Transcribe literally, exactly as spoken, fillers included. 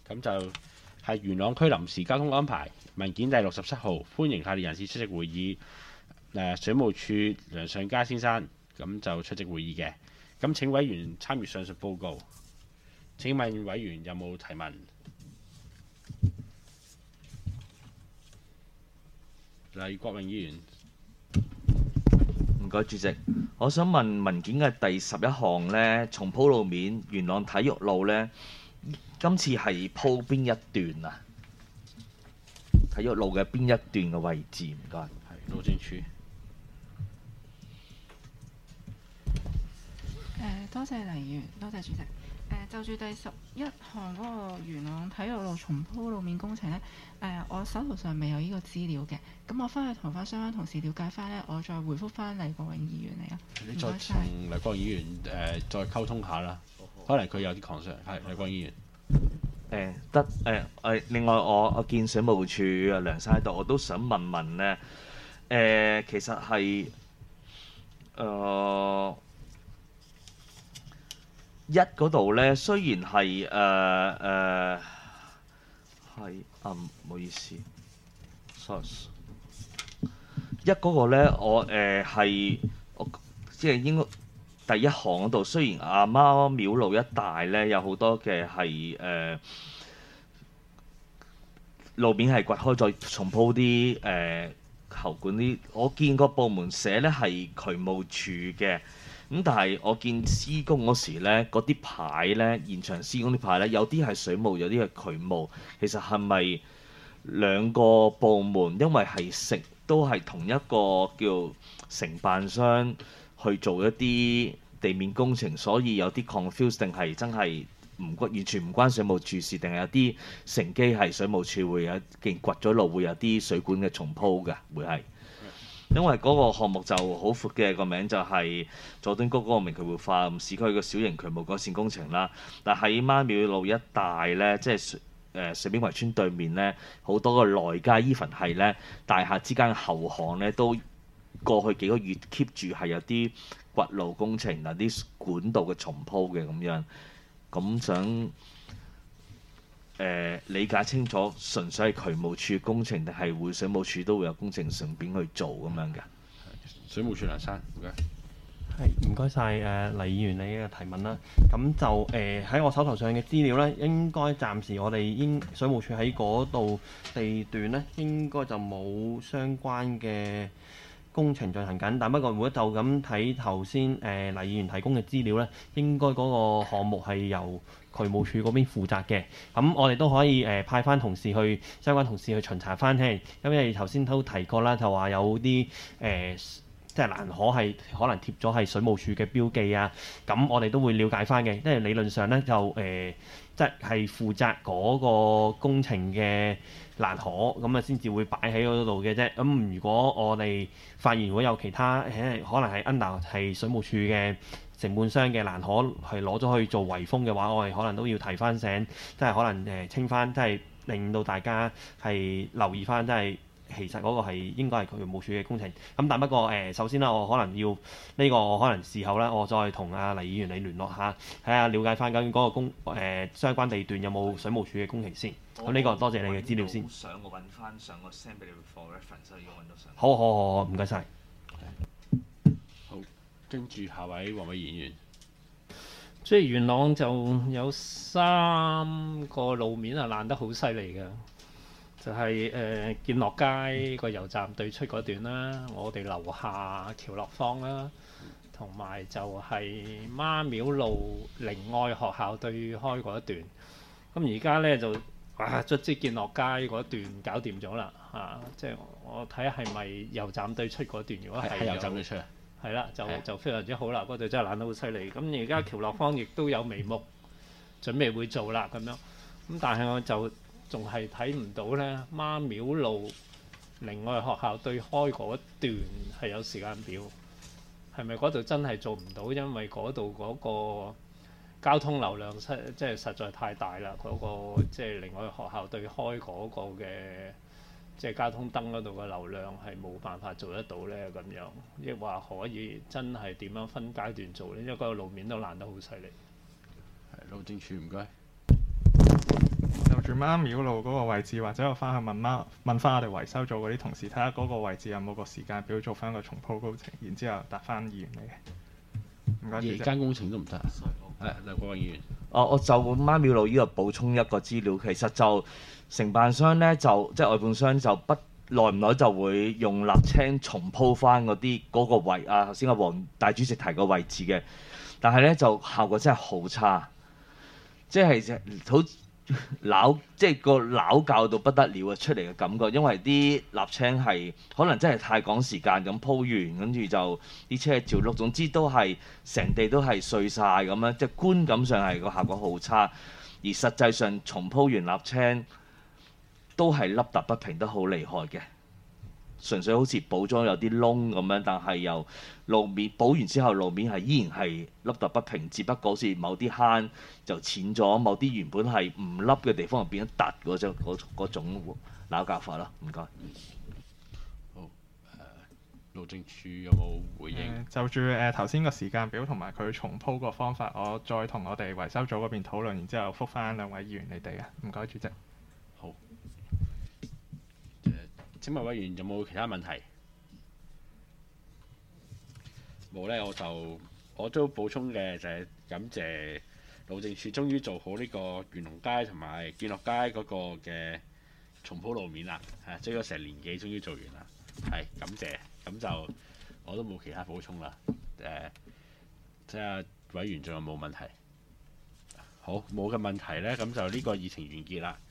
咁就係元朗區臨時交通安排文件第六十七號，歡迎下列人士出席會議。誒、水務署梁上佳先生咁就出席會議嘅。咁請委員參閱上述報告。請問委員有冇提問？黎國榮議員。 唔該，主席。我想問文件嘅第十一項呢，重鋪路面元朗體育路呢，今次係鋪邊一段啊？體育路嘅邊一段嘅位置？唔該。 係路政署。 誒，多謝黎議員，多謝主席。誒、就住第十一項嗰個元朗體育路重鋪路面工程呢，誒、我手頭上未有呢個資料嘅，咁我翻去同翻相關同事了解翻呢，我再回覆翻黎國榮議員嚟啊。 你再同黎國榮議員誒、呃、再溝通下啦，可能佢有啲 concern。係黎國榮議員。 誒得誒誒，另外我我見水務署啊梁生喺度，我都想問問呢。誒、呃、其實係誒。呃一嗰度咧，雖然係誒誒係啊，唔好意思，sorry。一嗰個咧，我誒係、呃、我即係應該第一行嗰度，雖然阿媽廟路一帶咧有好多嘅係誒路面係掘開再重鋪啲誒喉管啲，我見個部門寫咧係渠務署嘅。咁但係我見施工嗰時咧，嗰啲牌咧，現場施工啲牌咧，有啲係水務，有啲係渠務。其實係咪兩個部門因為係承都係同一個叫承辦商去做一啲地面工程，所以有啲 confuse 定係真係唔關完全唔關水務處事，定係有啲乘機係水務處會有既然掘咗路會有啲水管嘅重鋪㗎，會係。因為嗰個項目就好闊嘅，個名就係佐敦谷嗰個明渠活化市區嘅小型渠務改善工程啦。但喺媽廟路一帶呢，即係誒水邊圍村對面呢，好多個內街 even 係呢大廈之間嘅後巷呢，都過去幾個月 keep 住係有啲掘路工程啊，啲管道嘅重鋪嘅咁樣。咁想誒、呃、理解清楚，純粹係渠務署工程定係會水務署都會有工程順便去做咁樣嘅？ 水務署梁生，唔該。 係唔該晒誒黎議員你嘅提問啦。咁就誒喺、呃、我手頭上嘅資料咧，應該暫時我哋應水務署喺嗰度地段咧，應該就冇相關嘅工程進行緊。但不過如果就咁睇頭先誒黎議員提供嘅資料咧，應該嗰個項目係由渠務署嗰邊負責嘅。咁我哋都可以誒、呃、派翻同事去相關同事去巡查翻聽，因為頭先都提過啦，就話有啲誒。呃即係欄河係可能貼咗係水務署嘅標記啊，咁我哋都會了解翻嘅，因為理論上咧就誒、呃，即係負責嗰個工程嘅欄河，咁啊先至會擺喺嗰度嘅啫。咁如果我哋發現如果有其他誒，可能係 under 係水務署嘅承辦商嘅欄河係攞咗去做圍封嘅話，我哋可能都要提翻醒，即係可能誒清翻，即係令到大家係留意翻，即係。其實嗰個係應該係渠務署嘅工程，咁但不過誒、呃，首先啦，我可能要呢、這個可能事後咧，我再同阿黎議員你聯絡下，睇下了解翻究竟嗰個工誒、呃、相關地段有冇水務署嘅工程先。咁呢個多謝你嘅資料先。 想我揾翻上個 send 俾你 for reference，所以揾到上。 好好好好，唔該晒。 好，跟住下位黃偉賢議員。 即係元朗就有三個路面係爛得好犀利嘅。就係、是、誒、呃、建樂街個油站對出嗰段啦，我哋樓下橋樂坊啦，同埋就係媽廟路靈愛學校對開嗰一段。咁而家咧就哇，卒之建樂街嗰段搞掂咗啦嚇！即係我睇下係咪油站對出嗰段？如果係油站對出啊， 係啦，就就非常之好啦。嗰度真係爛得好犀利。咁而家橋樂坊亦都有眉目，準備會做啦咁樣。咁但係我就仲係睇唔到咧，媽廟路另外學校對開嗰段係有時間表，係咪嗰度真係做唔到？因為嗰度嗰個交通流量實即係實在太大啦，嗰、嗰個即係另外學校對開嗰個嘅即係交通燈嗰度嘅流量係冇辦法做得到咧咁樣，亦話可以真係點樣分階段做咧？因為嗰個路面都爛得好犀利。 係路政署唔該。 有媽廟路嗰個位置，或者我翻去問媽問翻我哋維修組嗰啲同事，睇下嗰個位置有冇個時間表做翻個重鋪工程，然之後答翻議員你。唔該，主席。 夜間工程都唔得啊！誒，梁國偉議員。 哦，我就媽廟路呢個補充一個資料，其實就承辦商咧就即係外判商就不耐唔耐就會用瀝青重鋪翻嗰啲嗰個位啊，頭先阿黃大主席提個位置嘅，但係咧就效果真係好差，即係好撈，即係個撈教到不得了啊出嚟嘅感覺，因為啲瀝青係可能真係太趕時間咁鋪完，跟住就啲車照碌，總之都係成地都係碎晒咁樣，即係觀感上係個效果好差，而實際上重鋪完瀝青都係凹凸不平得好厲害嘅，純粹好似補咗有啲窿咁樣，但係又路面補完之後路面係依然係凹凸不平，只不過好似某啲坑就淺咗，某啲原本係唔凹嘅地方就變咗凸嗰種嗰嗰種鬧教法啦。唔該。 好誒，路政署有冇回應？ 誒就住誒頭先個時間表同埋佢重鋪個方法，我再同我哋維修組嗰邊討論，然之後覆翻兩位議員你哋啊。唔該，主席。 好。誒，請問委員有冇其他問題？冇咧，我就我都補充嘅就係感謝路政署終於做好呢個元龍街同埋建樂街嗰個嘅重鋪路面啦，係追咗成年幾，終於做完啦，係感謝。咁就我都冇其他補充啦。誒，睇下委員仲有冇問題？好，冇嘅問題咧，咁就呢個議程完結啦。